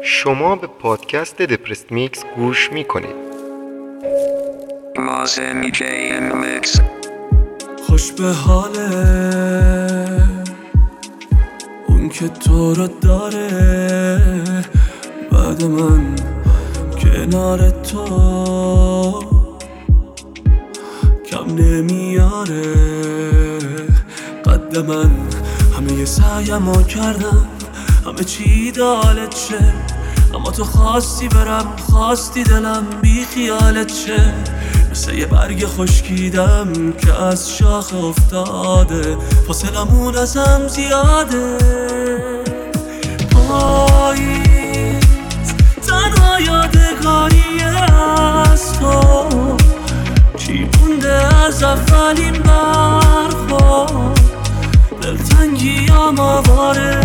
شما به پادکست دپرست میکس گوش میکنید. خوش به حاله اون که تو رو داره بعد من کنار تو کم نمیاره. قد من همه سعیمو کردم، همه چی دالت شه، اما تو خواستی برم، خواستی دلم بی خیالت شه. مثل یه برگ خشکیدم که از شاخ افتاده، فاصلمون ازم زیاده. پاییز تنها یادگاری از تو، چی مونده از اولین برخورد، دلتنگیام آواره.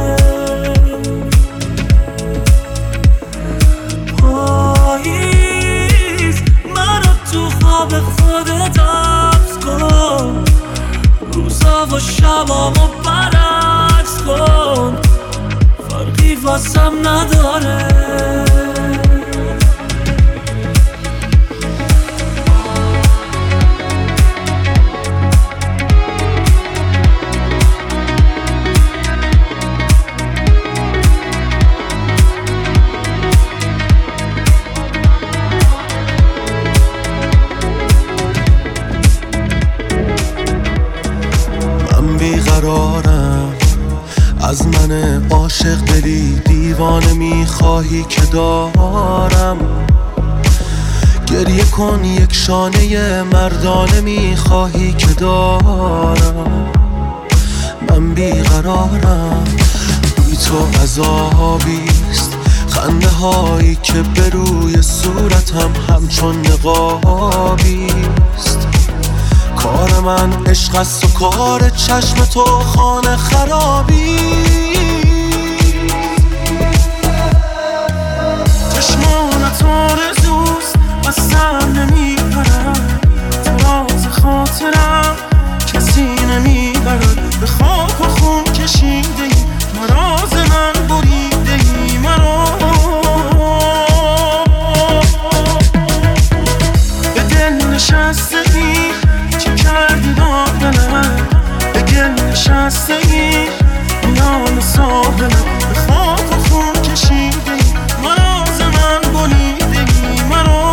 پاییز منو تو خواب خودت حبس کن، روزا و شبامو برعکس کن، فرقی واسم نداره. بیقرارم از من عاشق دلی دیوانه میخواهی که دارم. گریه کن یک شانه مردانه میخواهی که دارم. من بیقرارم بی تو عذابیست، خنده هایی که به روی صورتم همچون نقابیست. کار من عشق است و کار چشم تو خانه خرابی. چشمانت آرزوست و سر نمیبرد، تو راز خاطرم کسی نمیبرد. به خاک و خون کشیده ای مراز من، بریده ای مرا. به دل نشسته ای کردی با دلم، به گل نشستگی میان ساحلم. به خاک و خون کشیدی مراز من، بریدی مرا.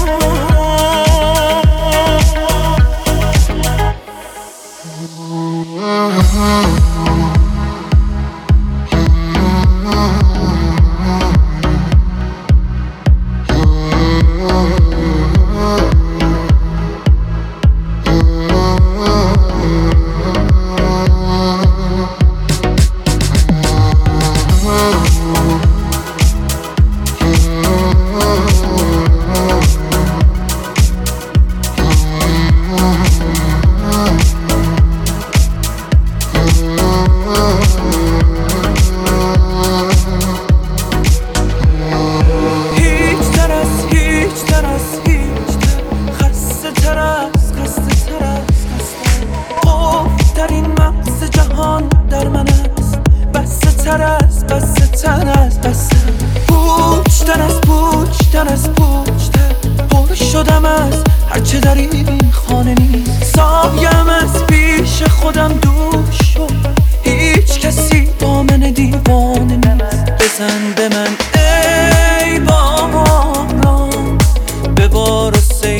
پوچتر از پوچتر پر شدم از هرچه در این خانه نیست. سایم از پیش خودم دور شد، هیچ کسی با من دیوانه نیست. بزن به من ای باران، ببار و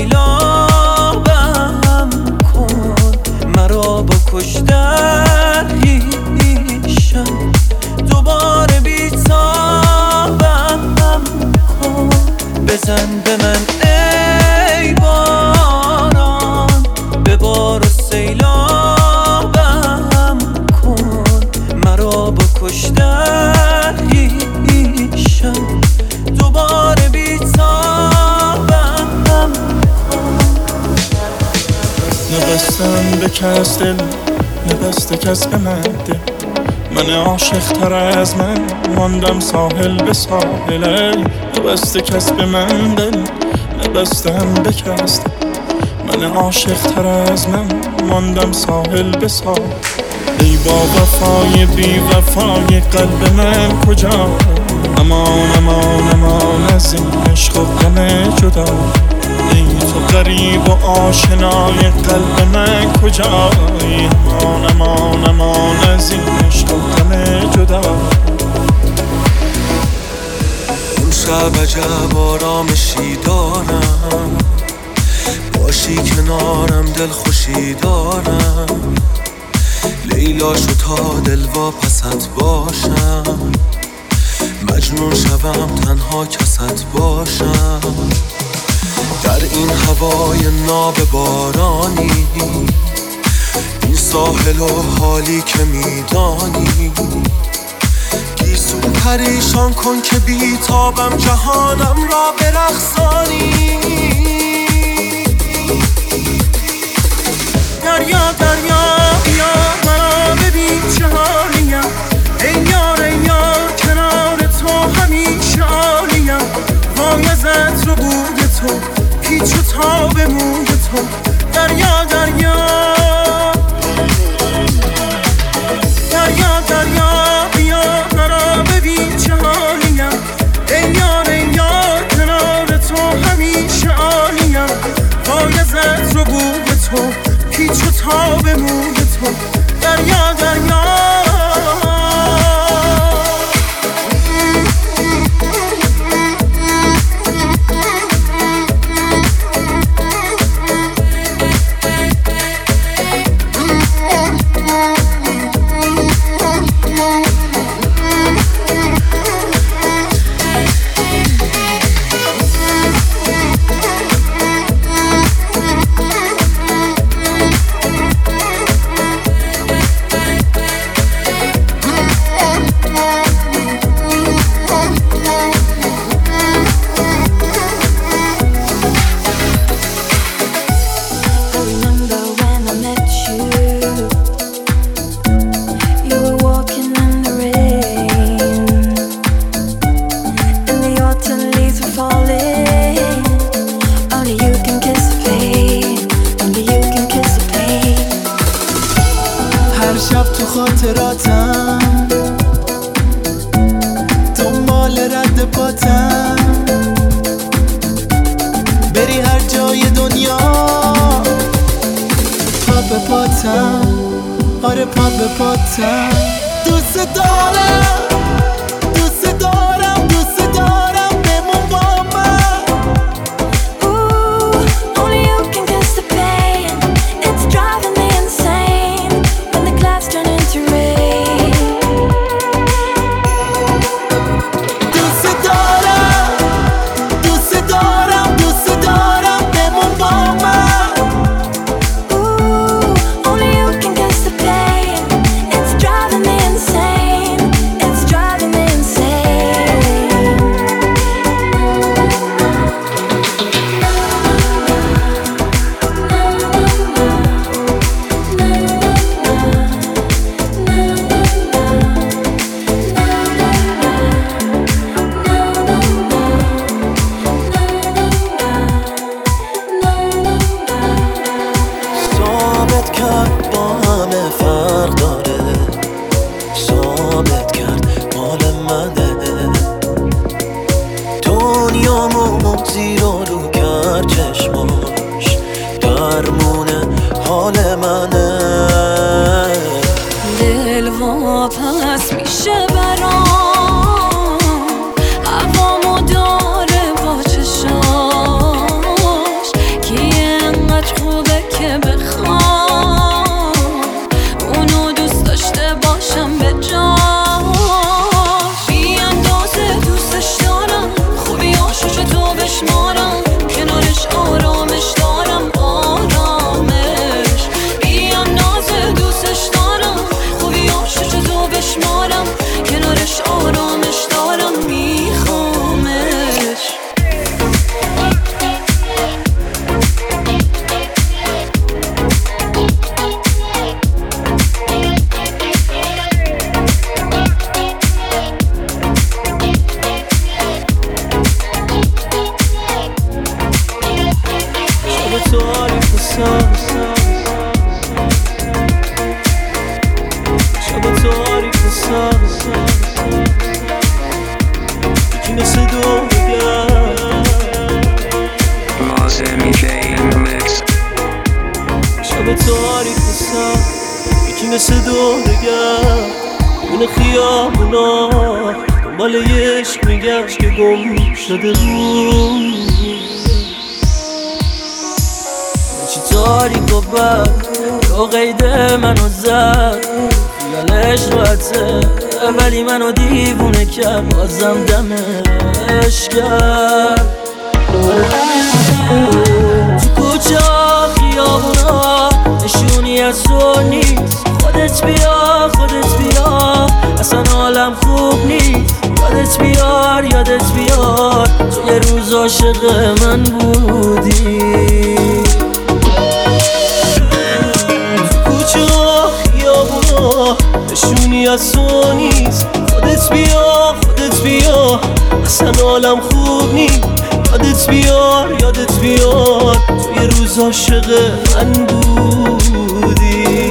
سیلابم کن، مرا با کشتر هیشم دوباره بی‌تابم کن. بزن به من ای باران، ببار و سیلابم کن، مرا با کشتر هیشم دوباره بی‌تابم کن. نبستم به کس دل، نبسته کس به من دل. من عاشق تر از من ماندم ساحل به ساحل. نبسته کس به من دل، نبستم به کس دل. من عاشق تر از من ماندم ساحل به ساحل. ای با وفای بی وفای قلب من کجا؟ امان از این عشق و غم جدا. ای تو غریب و آشنای قلب من کجایی؟ امان از این عشق و غم جدا. اون شب عجب آرامشی دارم، باشی کنارم دل خوشی دارم. لیلا شو تا دلوا پست باشم، مجنون شوم تنها کست باشم. در این هوای ناب بارانی، این ساحل و حالی که میدانی، گیسو پریشان کن که بیتابم جهانم را برقصانی. دریا بیا مرا ببین چه حالیم، ای یار کنار تو همیشه عالیم. وای از عطر و بوی تو، پیچ و تاب موی تو. دریا بیا مرا ببین چه حالیم، ای یار کنار تو همیشه عالیم. وای از عطر و بوی تو، پیچ و تاب موی تو. دریا خاطراتم، دنبال رد پاتم، بری هر جای دنیا پا به پاتم. آره پا به پاتم. دوست دارم بمون با من. زیر و رو کرد چشماش، درمونه حال منه. دل واپس میشه برام، هوامو داره با چشاش، که اینقدر خوبه که بخوام اونو دوست داشته باشم به جاش. بی اندازه دوستش دارم، خوبیاشو چطور بشمارم، کنارش آرامش دارم آرامش. بی اندازه دوستش دارم، خوبیاشو چطور بشمارم، کنارش آرامش دارم میخوامش. شب تاریک و سبز خیابونا دنبال یه عشق میگشت که گم شده بود. چی تاریک و بد تو قید منو زد، خیالش راحته ولی منو دیوونه کرد، بازم دمش کرد. تو کوچه ها خیابونا نشونی از تو نیست، خودت بیا خودت بیا اصلا حالم خوب نیست. یادت بیار تو یه روز عاشق من بودی. تو کوچه ها خیابونا نشونی از تو نیست، خودت بیا اصلا حالم خوب نیست. یادت بیار تو یه روز عاشق من بودی.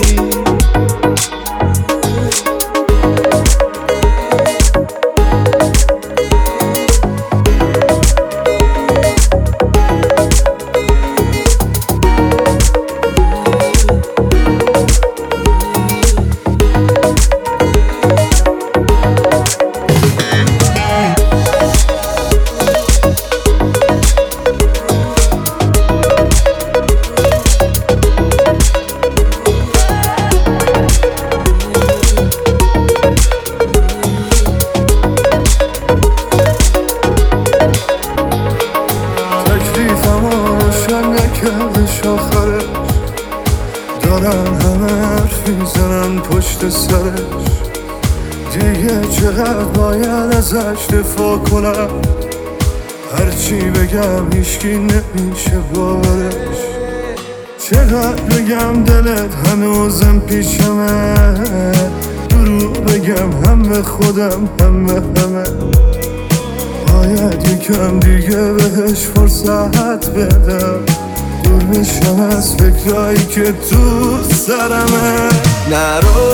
آخرش دارن همه حرف میزنن پشت سرش، دیگه چقدر باید ازش دفاع کنم، هرچی بگم هیچکی نمیشه باورش. چقدر بگم دلت هنوزم پیشمه، دروغ بگم هم به خودم هم به همه. باید یکم دیگه بهش فرصت بدم، دور بشم از فکرایی که تو سرمه. نرو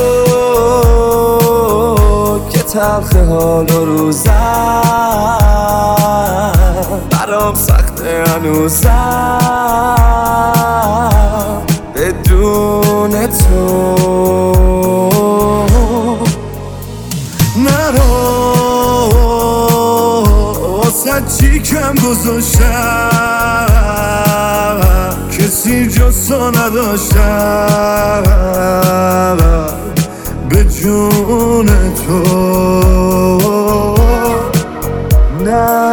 که تلخ حال و روزم برام سخته هنوزم بدون تو. نرو واسه چی کم گذاشتم، کسی جز تو نداشتم به جون تو. نه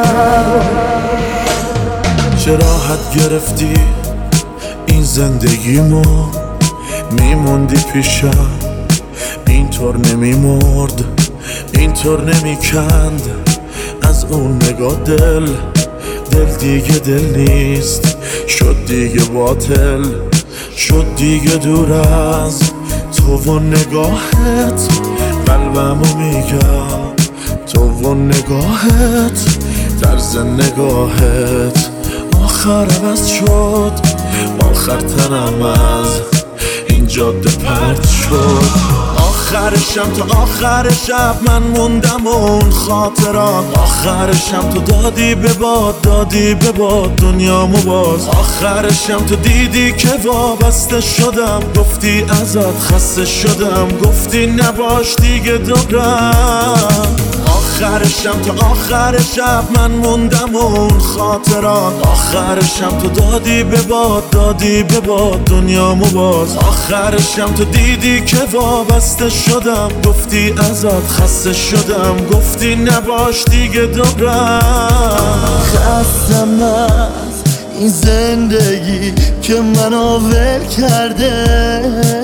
چه راحت گرفتی این زندگیمو، میموندی پیشم اینطور نمیمرد، اینطور نمیکند از اون نگاه دل دیگه دل نیست، شد دیگه باطل، شد دیگه دور از تو و نگاهت. قلبمو میگم تو و نگاهت، طرز نگاهت آخر عوض شد، آخر تنم از این جاده پرت شد. آخرشم تا آخر شب من موندم اون خاطرات، آخرشم تو دادی به باد دنیامو باز. آخرشم تو دیدی که وابسته شدم، گفتی ازت خسته شدم، گفتی نباش دیگه دورم. آخرشم تا آخر شب من موندم اون خاطرات، آخرشم تو دادی به باد دنیامو باز. آخرشم تو دیدی که وابسته شدم، گفتی ازت خسته شدم، گفتی نباش دیگه دورم. خستم از این زندگی که منو ول کرده،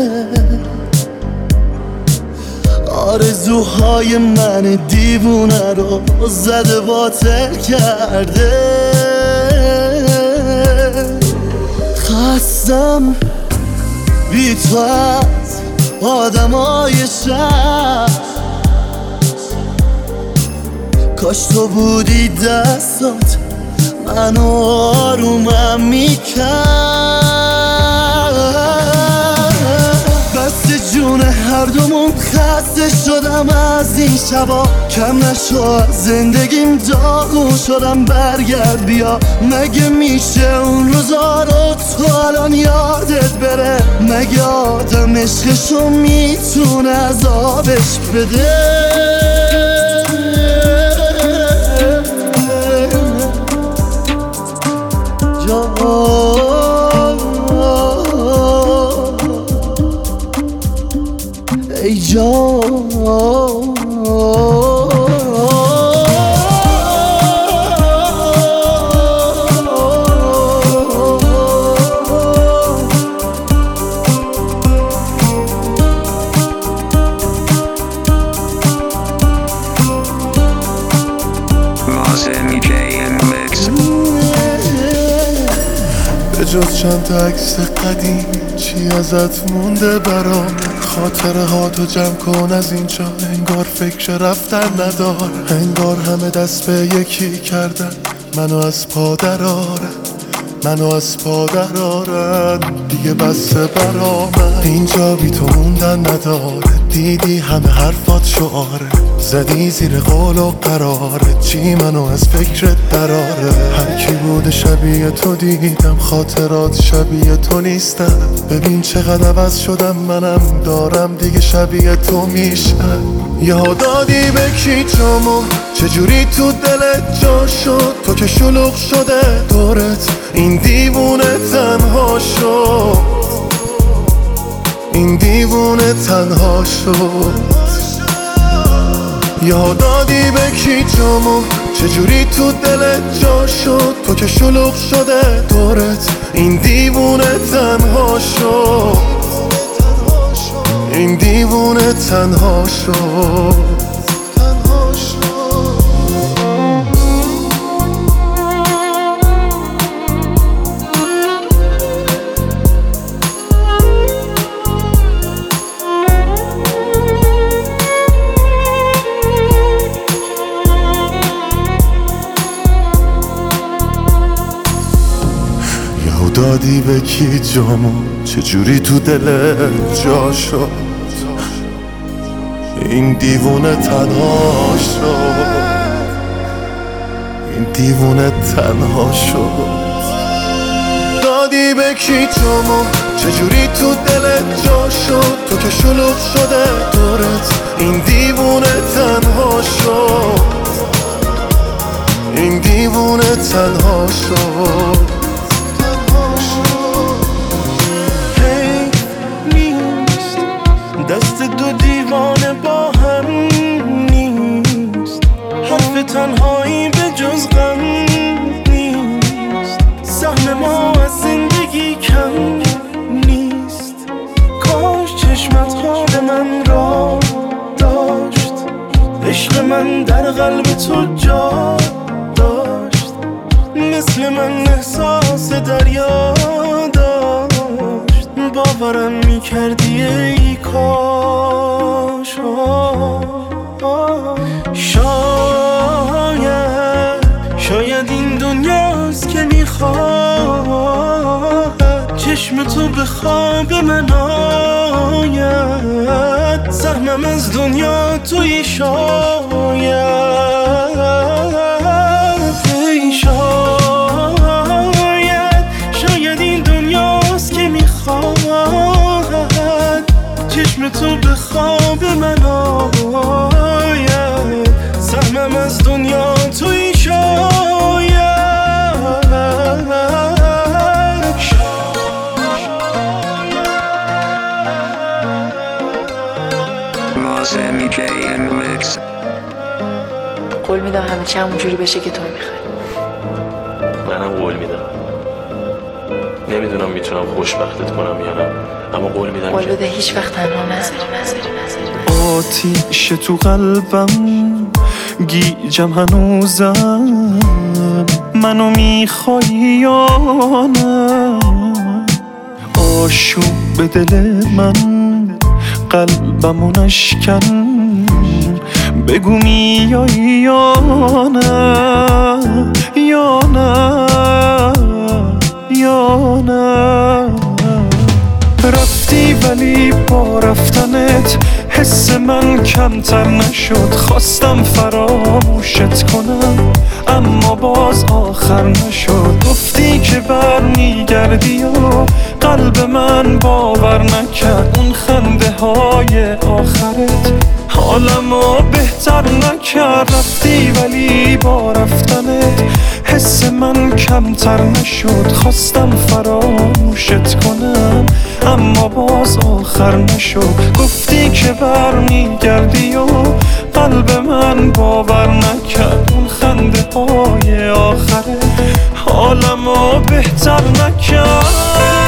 آرزوهای من دیوونه رو زده باطل کرده. خستم بی تو از آدمای شهر، کاش تو بودی دستات منو آرومم میکرد. بس میتونه هر دومون خسته شدم از این شبا کم نشو از زندگیم داغون شدم برگرد بیا مگه میشه اون روزا رو تو الان یادت بره مگه آدم عشقشو میتونه عذابش بده ای جان به جز چند تا عکس قدیم چی ازت مونده برام خاطره ها تو جمع کن از اینجا انگار فکر رفتن ندار انگار همه دست به یکی کردن منو از پا درارن دیگه بسه برا من اینجا بی تو موندن نداره دیدی همه حرفات شعاره زدی زیر قول و قراره چی منو از فکرت دراره هر کی بوده شبیه تو دیدم خاطرات شبیه تو نیستم ببین چقدر عوض شدم منم دارم دیگه شبیه تو میشم یاد دادی به کی جامو چجوری تو دلت جا شد تو که شلوغ شده دورت این دیوونه تنها شد این دیوونه تنها شد یاد دادی به کی جامو چجوری تو دلت جا شد تو که شلوغ شده دورت این دیوونه تنها شد این دیوونه تنها شد دادی به کی جامو چجوری تو دلت جا شد این دیوونه تنها شد این دیوونه تنها شد دادی به کی جامو چجوری تو دلت جا شد تو که شلوغ شده دورت این دیوونه تنها شد این دیوونه تنها شد دست دو دیوانه با هم نیست حرف تنهایی به جز غم نیست سهم ما از زندگی کم نیست کاش چشمت خواب من را داشت عشق من در قلب تو جا داشت مثل من احساس دریا داشت باورم میکردی ای کاش شاید این دنیاست که میخواد چشم تو به خواب من آید سهمم از دنیا توی شاید این دنیاست که میخواد چشم تو به خواب من آید سهمم از دنیا توی قول میدم همه چی همونجوری بشه که تو میخوای منم قول میدم نمیدونم میتونم خوشبختت کنم یا نه اما قول میدم قول بده هیچ وقت تنها نذاری آتیش تو قلبم گیجم هنوزم منو میخوای یا نه آشوب به دل من قلبمو نشکن بگو میایی یا نه یا نه یا نه رفتی ولی با رفتن رفتنت حس من کمتر نشد. خواستم فراموشت کنم اما باز آخر نشد. گفتی که برمیگردی و قلب من باور نکرد. اون خنده های آخرت حالمو بهتر نکرد. رفتی ولی با رفتنت حس من کمتر نشد. خواستم فراموشت کنم اما باز آخر نشد. گفتی که برمیگردی و قلب من باور نکرد. اون خنده های آخرت حالمو بهتر نکرد.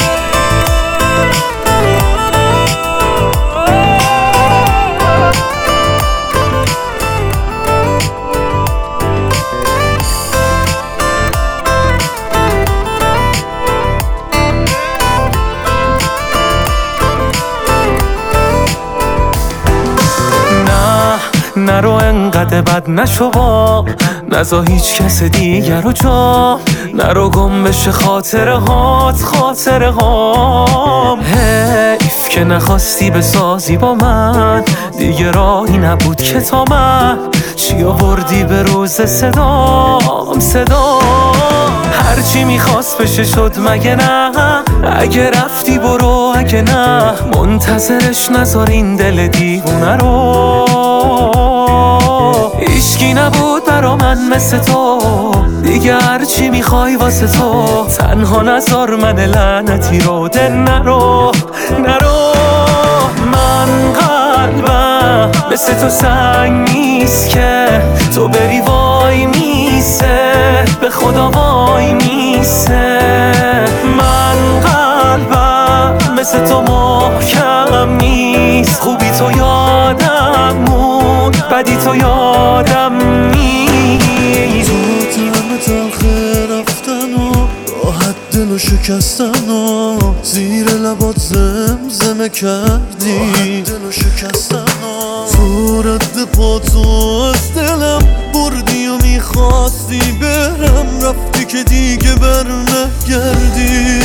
نرو انقدر بد نشو با نزا هیچ کس دیگر رو جا. نرو گم بشه خاطره هام. حیف که نخواستی بسازی با من. دیگه راهی نبود که تا من چی آوردی به روز صدام. هرچی میخواست بشه شد مگه نه. اگه رفتی برو اگه نه منتظرش نذار این دل دیوونه رو. هیچکی نبود برا من مثل تو دیگه. هرچی میخوای واسه تو تنها نذار من لعنتی رو. دل نرو من قلبم مثل تو سنگ نیست که تو بری وای میسه. به خدا وای میسه. من قلبم مثل تو محکم نیست. خوبی تو یادم موند بدی تو یادم نیست. تو تلخه رفتن و راحت دل و شکستن و زیر لبات زمزمه کردی. تو رد پا تو از دلم بردی و میخواستی برم. رفتی که دیگه بر نگردی.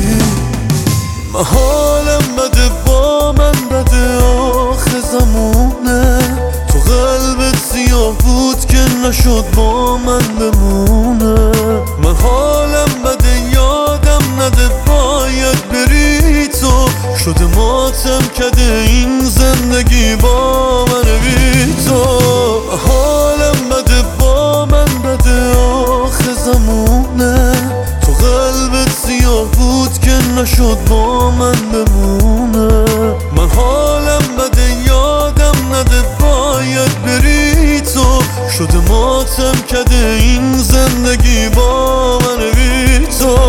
حالم بده با من بده آخه زمونه. تو قلبت سیاه بود که نشد با من بمونه. من حالم بده یادم نده باید بری. تو شده ماتم کده این زندگی با من بی تو. حالم بده با من بده آخه زمونه. تو قلبت سیاه بود که نشد با من بمونه. من حالم بده یادم نده باید بری. تو شده ماتم کده این زندگی با من بی تو.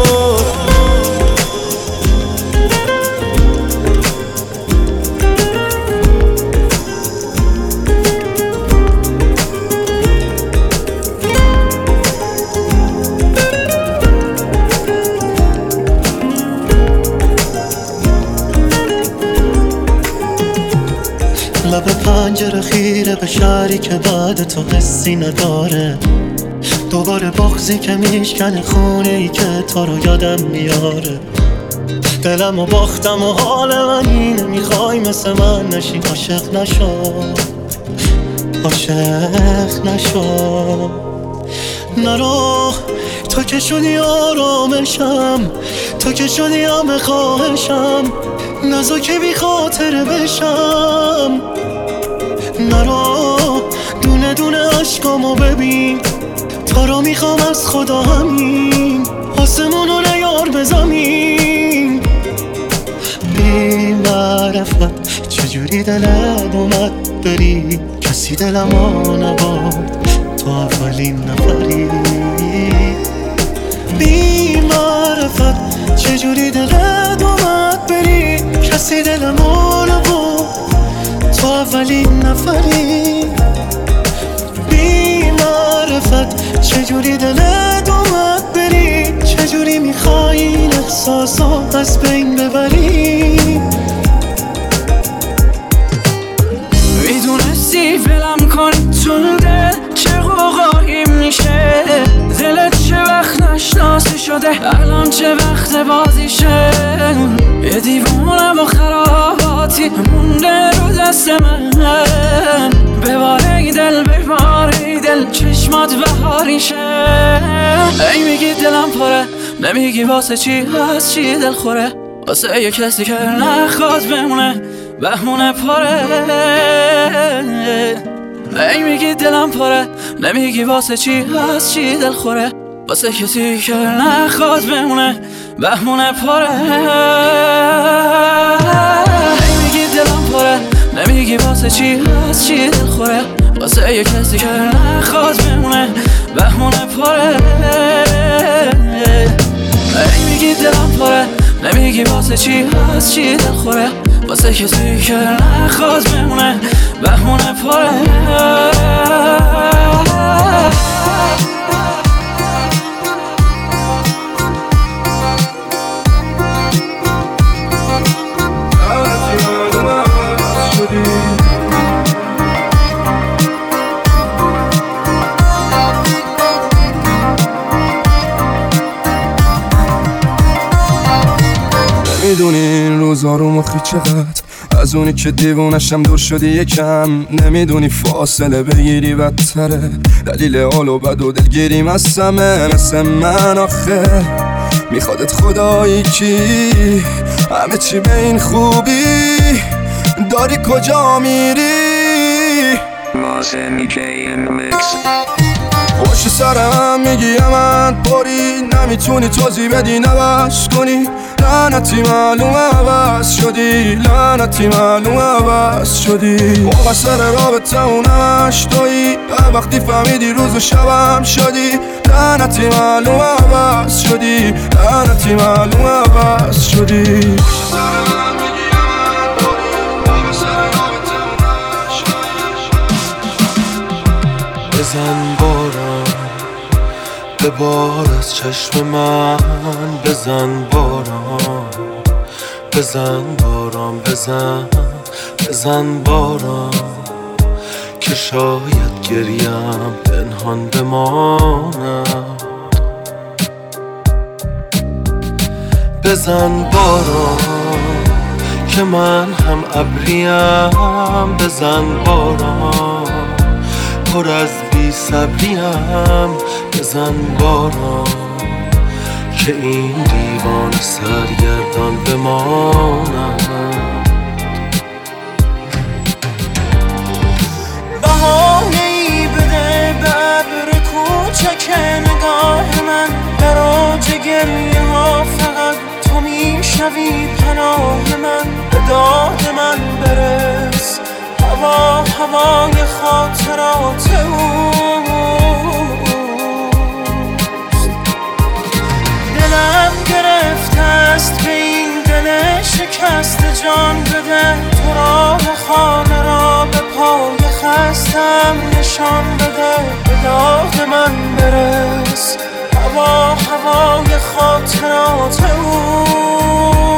لب پنجره خیره به شهری که بعد تو حسی نداره. دوباره بغضی که میشکنه خونه ای که تو رو یادم میاره. دلم و باختم و حال من اینه. میخوای مثل من نشی عاشق نشو. نرو تو که شدی آرامشم. تو که شدی همه خواهشم. نزا که بی خاطره بشم. نرو دونه دونه عشقامو ببین. تو رو میخوام از خدا همین. آسمونو نیار به زمین. بی معرفت چجوری دلت اومد بری. کسی دلمو نباد تو اولین نفری. بی معرفت چجوری دلت اومد بری. کسی دلمو نباد تو اولین نفری. بی معرفت چجوری دلت اومد بری. چجوری میخوای این احساسا از بین ببری. میدونستی ولم کنی تو دل چه قوقایی میشه. دلت چه وقت نشناسی شده الان الان چه وقت بازیشه، یه دیوونم و خراتی مونده رو دست من. بباره دل بباره دل چشمات بهاریشه. ای میگی دلم پره، نمیگی واسه چی هست چی دل خوره، واسه یه کسی که نخواد بمونه بهونه پره. ای میگی دلم پره، نمیگی واسه چی هست چی دل خوره، واسه کسی که نخواد بمونه بهونه پره. ای میگی دلم پره، نمیگی واسه چی هست چی دل خوره، واسه یه کسی که نخواد بمونه بهونه پره. ای میگی دلم پره، نمیگی واسه چی هست چی دل خوره، واسه کسی که نخواد بمونه بهونه پره. میدونی این روزا رو مخی چقدر، از اونی که دیوونشم دور شدی یکم. نمیدونی فاصله بگیری بدتره، دلیل حال و بد و دلگیریم از سمه. مثل من آخه میخوادت خدایی کی، همه چی به این خوبی، داری کجا میری؟ خوش سرم میگی من پاری، نمیتونی توضیح بدی نبش کنی. لعنتی معلوم عوض شدی، لعنتی معلوم عوض شدی. موقع سر رابطه اونمش تویی، وقتی فهمیدی روز و شبم شدی. لعنتی معلوم عوض شدی، لعنتی معلوم عوض شدی. بزن باران ببار از چشم من، بزن باران بزن باران بزن بزن باران، که شاید گریم پنهان بماند. بزن باران که من هم ابریم، بزن باران پر از بی صبریم. بزن باران که این دیوان سرگردان بماند. بهانه‌ای بده به ابر کوچک نگاه من، در اوج گریه ها فقط تو میشوی پناه من. به داد من برس هوا هوای خاطرات اوست. دلم گرفته است به این دل شکست، جان بده تو راه خانه را به پای خستم نشان بده. به داغ من برس هوا هوای خاطرات اوست.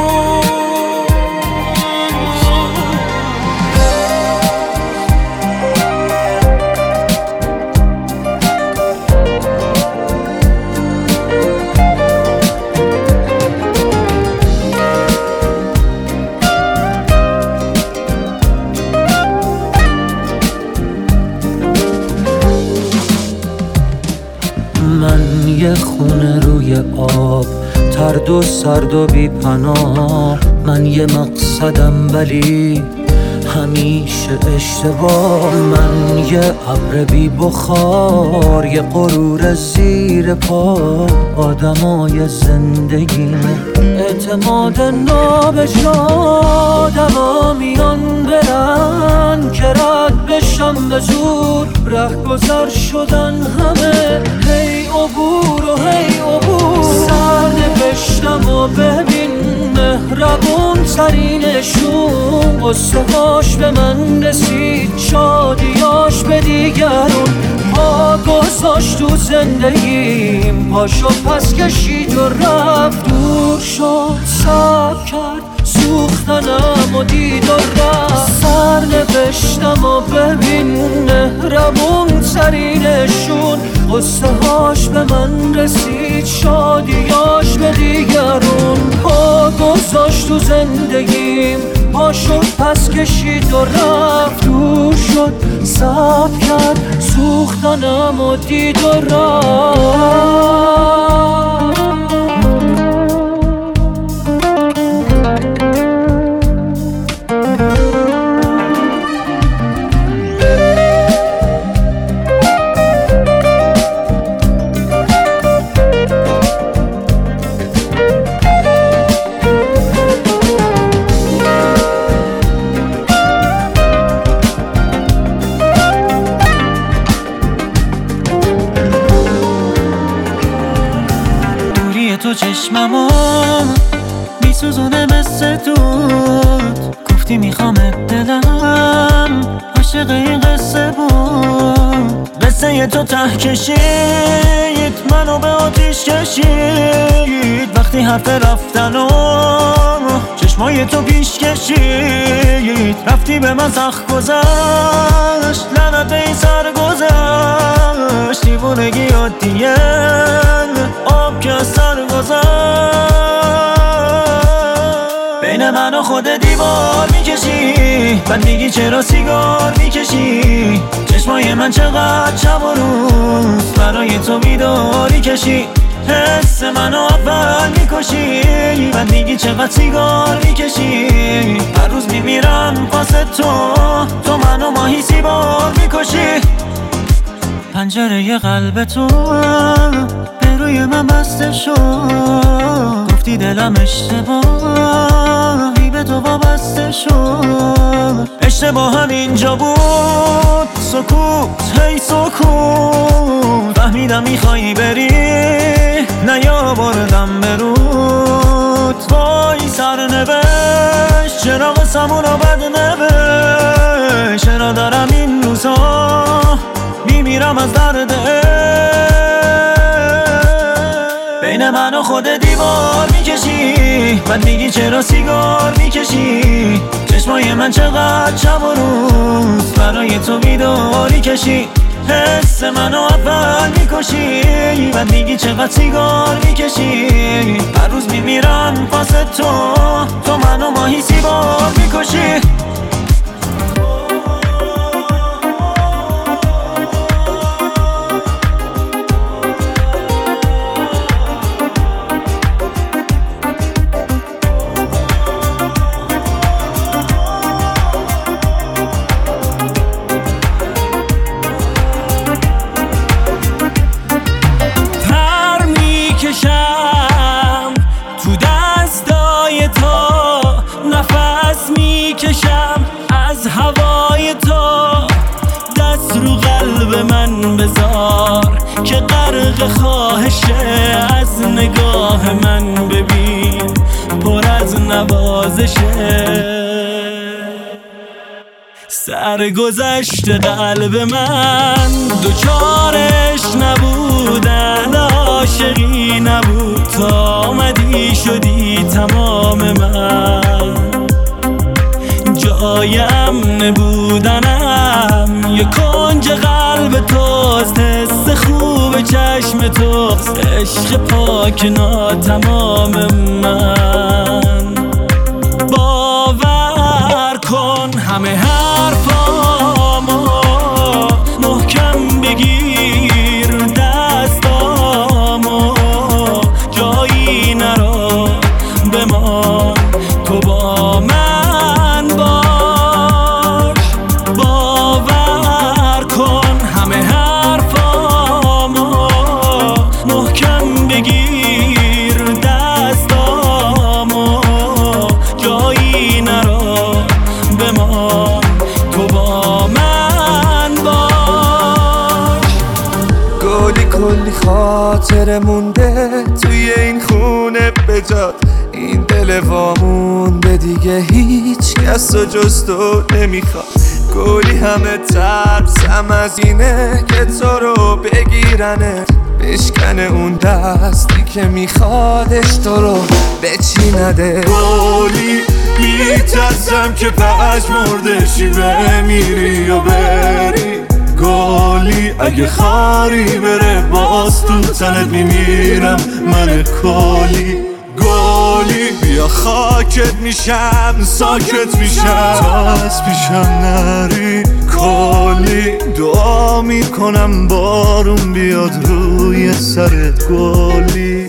من یه خونه روی آب، ترد و سرد و بی پناه. من یه مقصدم ولی همیشه اشتباه. من یه ابر بی بخار، یه غرور زیر پا. آدمای زندگیمه اعتماد نابجا، دوامیان برن که رد بشم به زور. ره گذر شدن همه، هی عبور و هی عبور. سر نوشتم و ببین مهربون ترینشون، قصه هاش به من رسید شادیاش به دیگرون. پا گذاشت تو زندگیم، پاشو پس کشید و رفت. دور شد صبر کرد سوختنم و دید و رفت. سر نوشتم و ببین مهربون ترینشون، قصه هاش به من رسید شادیاش به دیگرون پا گذاشت تو زندگیم، پا شد پس کشید و رفت، دور شد صبر کرد سوختنم و دید و رفت. تو چشممو میسوزونه مثل دود، گفتی میخوامت دلم عاشق این قصه بود. قصه تو ته کشید منو به آتیش کشید، وقتی حرف رفتن و چشمای تو پیش کشید، رفتی به من سخت گذشت، لعنت به این سر گذشت، دیوونگی عادیه آب که از سر گذشت. بین من و خود دیوار میکشی، بعد میگی چرا سیگار میکشی، چشمای من چقدر شب و روز برای تو بیداری کشی، حس منو اول میکشی، بعد میگی چقدر سیگار میکشی، هر روز میمیرم واسه تو منو ماهی 30 بار میکشی. پنجره قلب تو به روی من بسته شد، گفتی دلم اشتباهی به تو وابسته شد، اشتباه هم اینجا بود، سکوت هی سکوت، فهمیدم میخوایی بری نیاوردم به رود، وای سرنوشت چرا قسمون رو بد نوشت، چرا دارم این روزا میمیرم از درد بین من و خود دیوار میکشی، بعد میگی چرا سیگار میکشی، چشمای من چقدر شب و روز برای تو بیداری کشی، حس منو اول میکشی، بعد میگی چقدر سیگار میکشی، هر روز میمیرم واسه تو منو ماهی 30 بار میکشی. تو دستای تو نفس میکشم از هوای تو، دست رو قلب من بذار که غرق خواهشه، از نگاه من ببین پر از نوازشه، سرگذشت قلب من دوچارش نبودن عاشقی نبود، تا آمدی شدی تمام من، جایم نبودنم یه کنج قلب توست، حس خوب چشم توست، عشق پاک ناتمام من، باور کن همه حرفامو محکم بگیر، دستامو جایی نرو بمان، تو با من باش، باور کن همه حرفامو محکم بگیر، دستامو جایی نرو بمان، تو با من باش. گلی کلی خاطر مونده توی این خونه بجات، این دل وامونده دیگه هیچ کس و جز تو نمیخواد، گلی همه ترسم از اینه که تو رو بگیرنه، بشکنه اون دستی که میخوادش تو رو بچینده، گلی میترسم که پژمردشی بمیری و بری، گلی اگه خاری بره باز تو تنت میمیرم من کلی. گلی بیا خاکت میشم ساکت میشم تا از پیشم نری کلی دعا میکنم بارون بیاد روی سرت گلی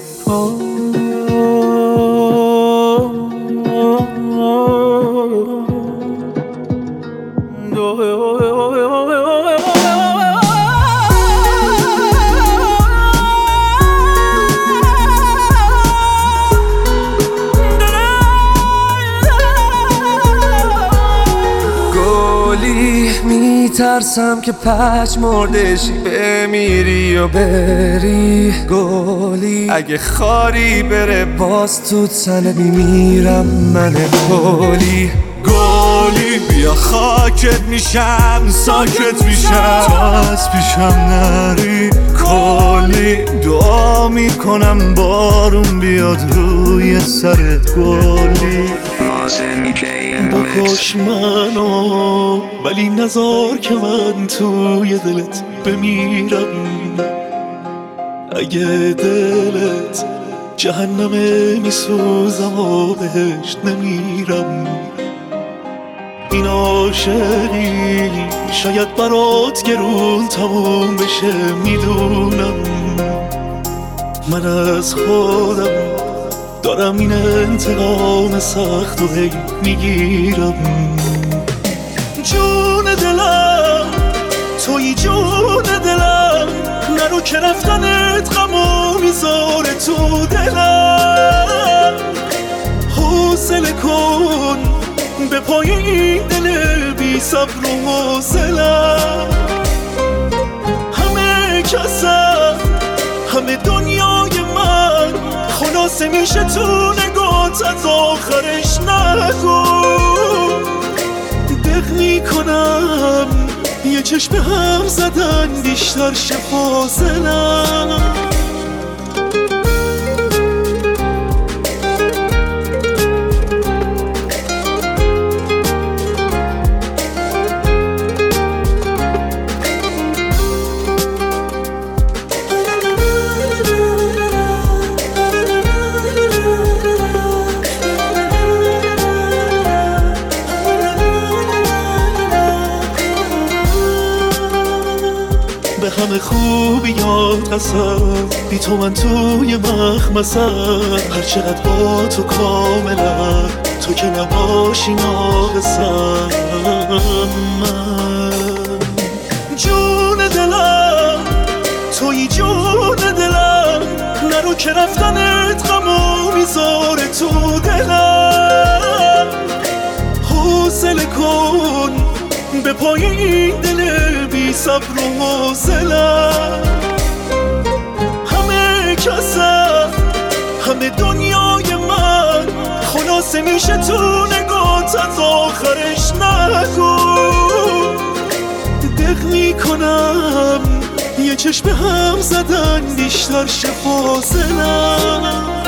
میترسم که پژمردشی بمیری و بری گلی اگه خاری بره باز تو تنه میمیرم من گلی گلی بیا خاکت میشم ساکت میشم تا از پیشم نری کلی دعا میکنم بارون بیاد روی سرت گلی بکش منو ولی نذار که من توی دلت بمیرم اگه دلت جهنمه میسوزم و بهش نمیرم این عاشقی شاید برات گرون تموم بشه میدونم من از خودم دارم این انتقام سخت و هی میگیرم جون دلم توی جون دلم نرو که رفتنت غمو میذاره تو دلم حوصله کن به پای این دل بی صبر و حوصله‌ام همه کسم همه دنیای من خلاصه میشه تو نگات از آخرش نگو دق میکنم یه چشم هم زدن بیشتر شه فاصله‌ام به همه خوبیات قسم بی تو من توی مخمسم هر چقدر با تو کاملم تو که نباشی ناقصم جون دلم توی جون دلم نرو که رفتنت غمو میذاره تو دلم حوصله کن به پای این دل بی صبر و حوصله‌ام همه کسم همه دنیای من خلاصه میشه تو نگات از آخرش نگو دق میکنم یه چشم هم زدن بیشتر شه فاصله‌ام